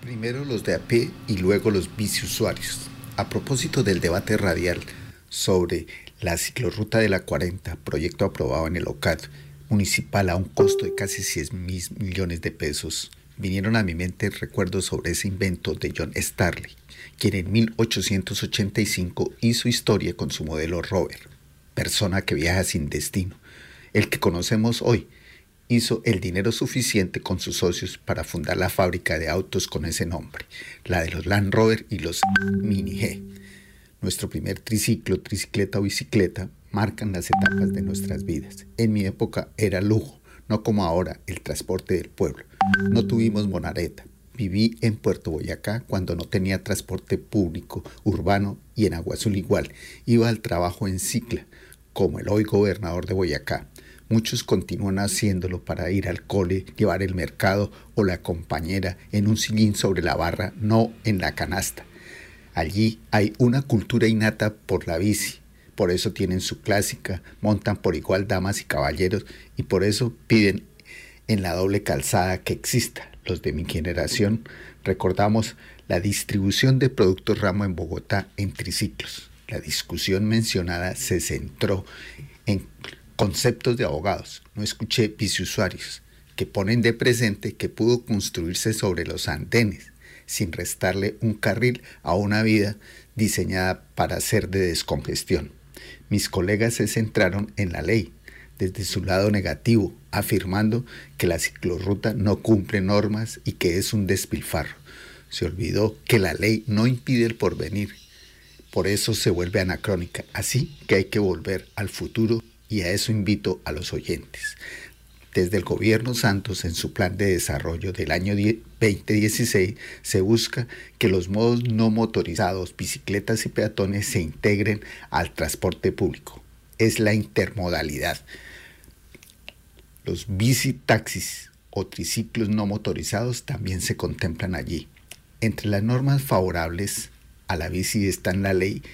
Primero los de a pie y luego los biciusuarios. A propósito del debate radial sobre la ciclorruta de la 40, proyecto aprobado en el OCAD municipal a un costo de casi 100 millones de pesos, vinieron a mi mente recuerdos sobre ese invento de John Starley, quien en 1885 hizo historia con su modelo Rover, persona que viaja sin destino. El que conocemos hoy hizo el dinero suficiente con sus socios para fundar la fábrica de autos con ese nombre, la de los Land Rover y los Mini G. Nuestro primer triciclo, tricicleta o bicicleta marcan las etapas de nuestras vidas. En mi época era lujo, no como ahora el transporte del pueblo. No tuvimos monareta. Viví en Puerto Boyacá cuando no tenía transporte público, urbano, y en Agua Azul igual. Iba al trabajo en cicla, como el hoy gobernador de Boyacá. Muchos continúan haciéndolo para ir al cole, llevar el mercado o la compañera en un sillín sobre la barra, no en la canasta. Allí hay una cultura innata por la bici. Por eso tienen su clásica, montan por igual damas y caballeros y por eso piden en la doble calzada que exista. Los de mi generación recordamos la distribución de productos ramo en Bogotá en triciclos. La discusión mencionada se centró en conceptos de abogados. No escuché biciusuarios que ponen de presente que pudo construirse sobre los andenes sin restarle un carril a una vida diseñada para ser de descongestión. Mis colegas se centraron en la ley, desde su lado negativo, afirmando que la ciclorruta no cumple normas y que es un despilfarro. Se olvidó que la ley no impide el porvenir, por eso se vuelve anacrónica, así que hay que volver al futuro y a eso invito a los oyentes. Desde el gobierno Santos, en su plan de desarrollo del año 2016, se busca que los modos no motorizados, bicicletas y peatones se integren al transporte público. Es la intermodalidad. Los bicitaxis o triciclos no motorizados también se contemplan allí. Entre las normas favorables a la bici está en la ley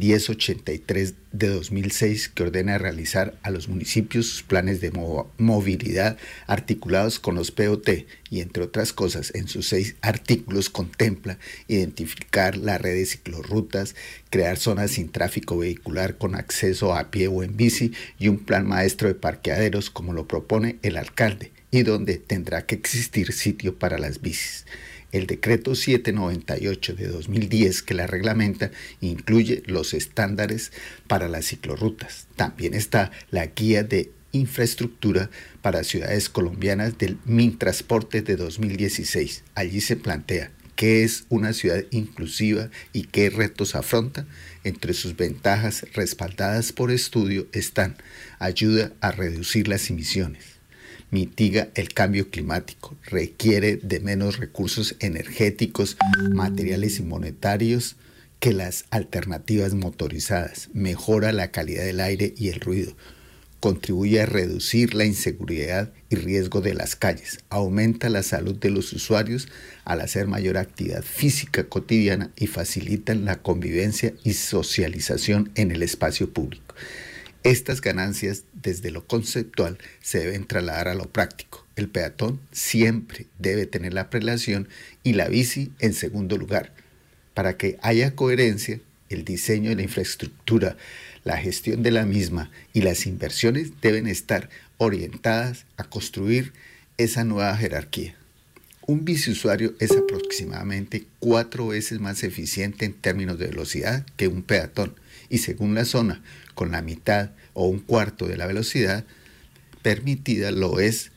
1083 de 2006 que ordena realizar a los municipios sus planes de movilidad articulados con los POT y entre otras cosas en sus 6 artículos contempla identificar la red de ciclorrutas, crear zonas sin tráfico vehicular con acceso a pie o en bici y un plan maestro de parqueaderos como lo propone el alcalde y donde tendrá que existir sitio para las bicis. El decreto 798 de 2010 que la reglamenta incluye los estándares para las ciclorrutas. También está la guía de infraestructura para ciudades colombianas del Mintransporte de 2016. Allí se plantea qué es una ciudad inclusiva y qué retos afronta. Entre sus ventajas respaldadas por estudio están ayuda a reducir las emisiones, mitiga el cambio climático, requiere de menos recursos energéticos, materiales y monetarios que las alternativas motorizadas, mejora la calidad del aire y el ruido, contribuye a reducir la inseguridad y riesgo de las calles, aumenta la salud de los usuarios al hacer mayor actividad física cotidiana y facilitan la convivencia y socialización en el espacio público. Estas ganancias desde lo conceptual se deben trasladar a lo práctico. El peatón siempre debe tener la prelación y la bici en segundo lugar. Para que haya coherencia, el diseño de la infraestructura, la gestión de la misma y las inversiones deben estar orientadas a construir esa nueva jerarquía. Un biciusuario es aproximadamente 4 veces más eficiente en términos de velocidad que un peatón y según la zona, con la mitad o un cuarto de la velocidad permitida lo es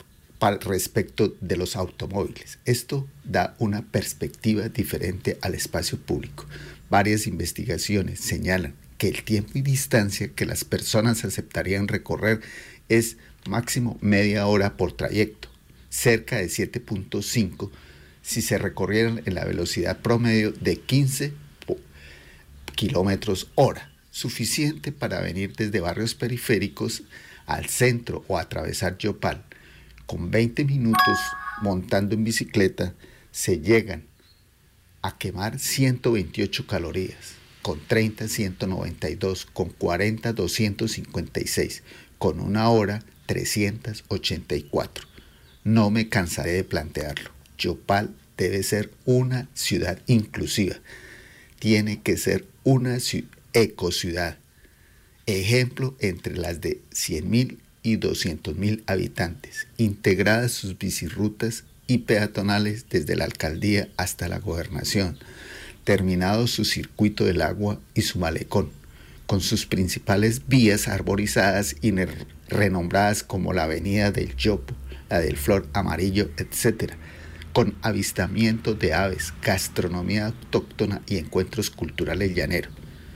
respecto de los automóviles. Esto da una perspectiva diferente al espacio público. Varias investigaciones señalan que el tiempo y distancia que las personas aceptarían recorrer es máximo media hora por trayecto, cerca de 7.5 si se recorrieran en la velocidad promedio de 15 kilómetros hora, suficiente para venir desde barrios periféricos al centro o atravesar Yopal. Con 20 minutos montando en bicicleta se llegan a quemar 128 calorías, con 30 192, con 40 256, con una hora 384. No me cansaré de plantearlo. Yopal debe ser una ciudad inclusiva. Tiene que ser una ecociudad. Ejemplo entre las de 100.000 y 200.000 habitantes, integradas sus bicirrutas y peatonales desde la alcaldía hasta la gobernación, terminado su circuito del agua y su malecón, con sus principales vías arborizadas y renombradas como la Avenida del Yopo, la del Flor Amarillo, etc., con avistamiento de aves, gastronomía autóctona y encuentros culturales llaneros.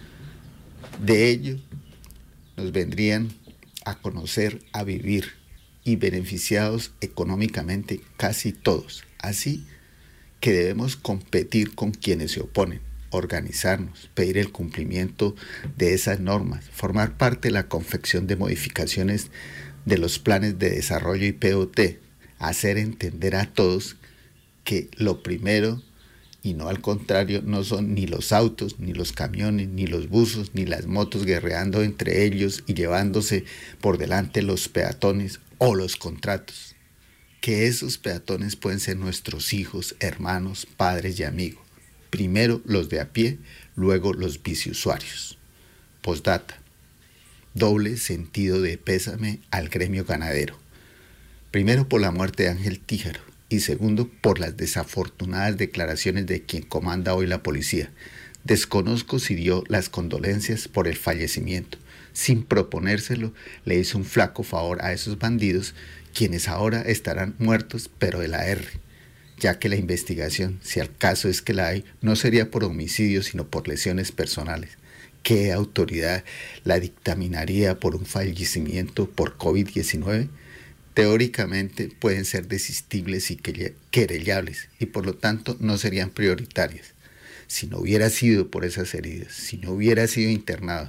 De ello nos vendrían a conocer, a vivir y beneficiados económicamente casi todos. Así que debemos competir con quienes se oponen, organizarnos, pedir el cumplimiento de esas normas, formar parte de la confección de modificaciones de los planes de desarrollo y POT, hacer entender a todos que lo primero y no al contrario no son ni los autos, ni los camiones, ni los buses, ni las motos guerreando entre ellos y llevándose por delante los peatones o los contratos. Que esos peatones pueden ser nuestros hijos, hermanos, padres y amigos. Primero los de a pie, luego los biciusuarios. Postdata. Doble sentido de pésame al gremio ganadero. Primero por la muerte de Ángel Tíjaro y segundo por las desafortunadas declaraciones de quien comanda hoy la policía. Desconozco si dio las condolencias por el fallecimiento. Sin proponérselo, le hizo un flaco favor a esos bandidos, quienes ahora estarán muertos, pero de la R, ya que la investigación, si al caso es que la hay, no sería por homicidio, sino por lesiones personales. ¿Qué autoridad la dictaminaría por un fallecimiento por COVID-19? Teóricamente pueden ser desistibles y querellables y por lo tanto no serían prioritarias. Si no hubiera sido por esas heridas, si no hubiera sido internado,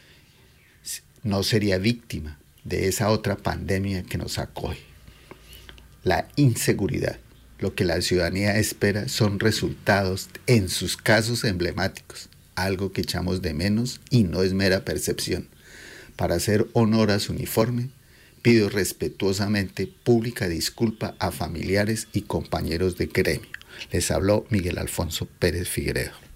no sería víctima de esa otra pandemia que nos acoge. La inseguridad. Lo que la ciudadanía espera son resultados en sus casos emblemáticos, algo que echamos de menos y no es mera percepción. Para hacer honor a su uniforme, pido respetuosamente pública disculpa a familiares y compañeros de gremio. Les habló Miguel Alfonso Pérez Figueredo.